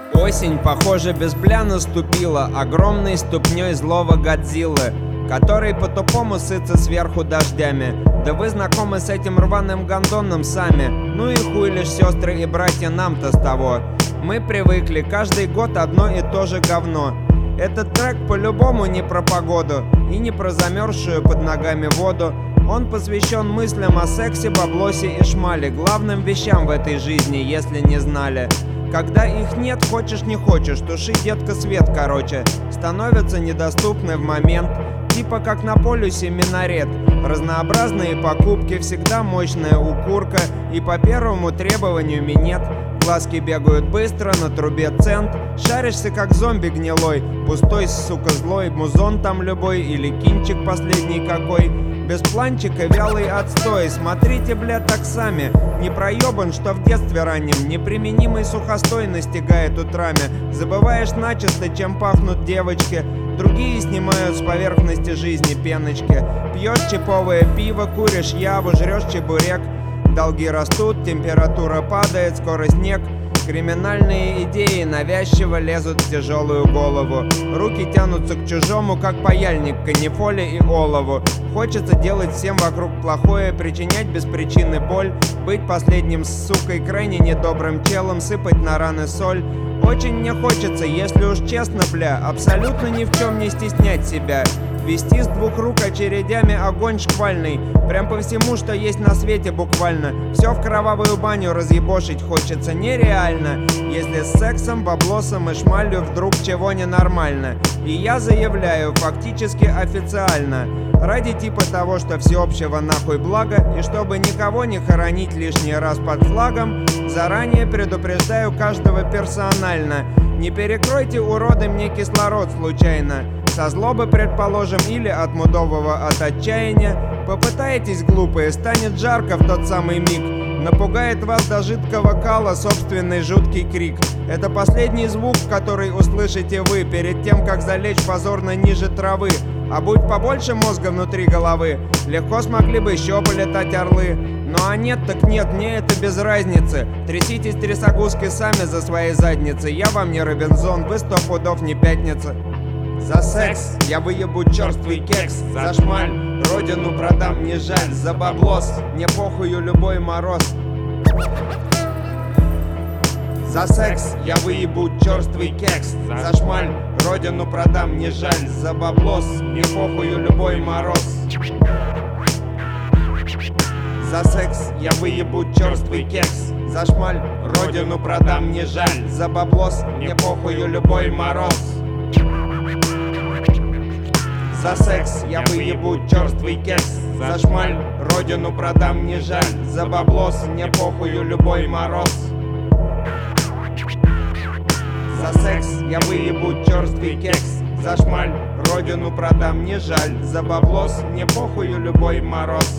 Осень, похоже, без бля наступила огромной ступней злого Годзиллы, который по-тупому сытся сверху дождями. Да вы знакомы с этим рваным гондоном сами. Ну и хуй лишь, сестры и братья, нам-то с того. Мы привыкли, каждый год одно и то же говно. Этот трек по-любому не про погоду и не про замерзшую под ногами воду. Он посвящен мыслям о сексе, баблосе и шмале, главным вещам в этой жизни, если не знали. Когда их нет, хочешь не хочешь, туши, детка, свет, короче. Становятся недоступны в момент, типа как на полюсе минарет. Разнообразные покупки, всегда мощная укурка, и по первому требованию минет. Глазки бегают быстро, на трубе цент. Шаришься как зомби гнилой, пустой, сука, злой. Музон там любой или кинчик последний какой. Без планчика вялый отстой. Смотрите, бля, так сами. Не проебан, что в детстве раннем неприменимый сухостой настигает утрами. Забываешь начисто, чем пахнут девочки. Другие снимают с поверхности жизни пеночки. Пьешь чиповое пиво, куришь яву, жрешь чебурек. Долги растут, температура падает, скоро снег. Криминальные идеи навязчиво лезут в тяжелую голову. Руки тянутся к чужому, как паяльник к канифоле и олову. Хочется делать всем вокруг плохое, причинять без причины боль, быть последним сукой, крайне недобрым челом, сыпать на раны соль. Очень мне хочется, если уж честно, бля, абсолютно ни в чем не стеснять себя. Вести с двух рук очередями огонь шквальный, прям по всему, что есть на свете буквально. Все в кровавую баню разъебошить хочется нереально, если с сексом, баблосом и шмалью вдруг чего ненормально. И я заявляю, фактически официально, ради типа того, что всеобщего нахуй блага, и чтобы никого не хоронить лишний раз под флагом, заранее предупреждаю каждого персонально: не перекройте, уроды, мне кислород случайно. Со злобы, предположим, или от мудового от отчаяния. Попытаетесь, глупые, станет жарко в тот самый миг. Напугает вас до жидкого кала собственный жуткий крик. Это последний звук, который услышите вы перед тем, как залечь позорно ниже травы. А будь побольше мозга внутри головы, легко смогли бы еще полетать орлы. Ну а нет так нет, мне это без разницы. Тряситесь трясогузки сами за свои задницы. Я вам не Робинзон, вы 100 пудов не пятница. За секс я выебу черствый кекс, за шмаль родину продам, не жаль, за баблос мне похую любой мороз. За секс я выебу черствый кекс, за шмаль родину продам, не жаль, за баблос мне похую любой мороз. За секс я выебу черствый кекс, за шмаль родину продам, не жаль, за баблос мне похую любой мороз. За секс я выебу черствый кекс, за шмаль родину продам, не жаль, за баблос мне похую любой мороз. За секс я выебу черствый кекс, за шмаль родину продам, не жаль, за баблос мне похую любой мороз.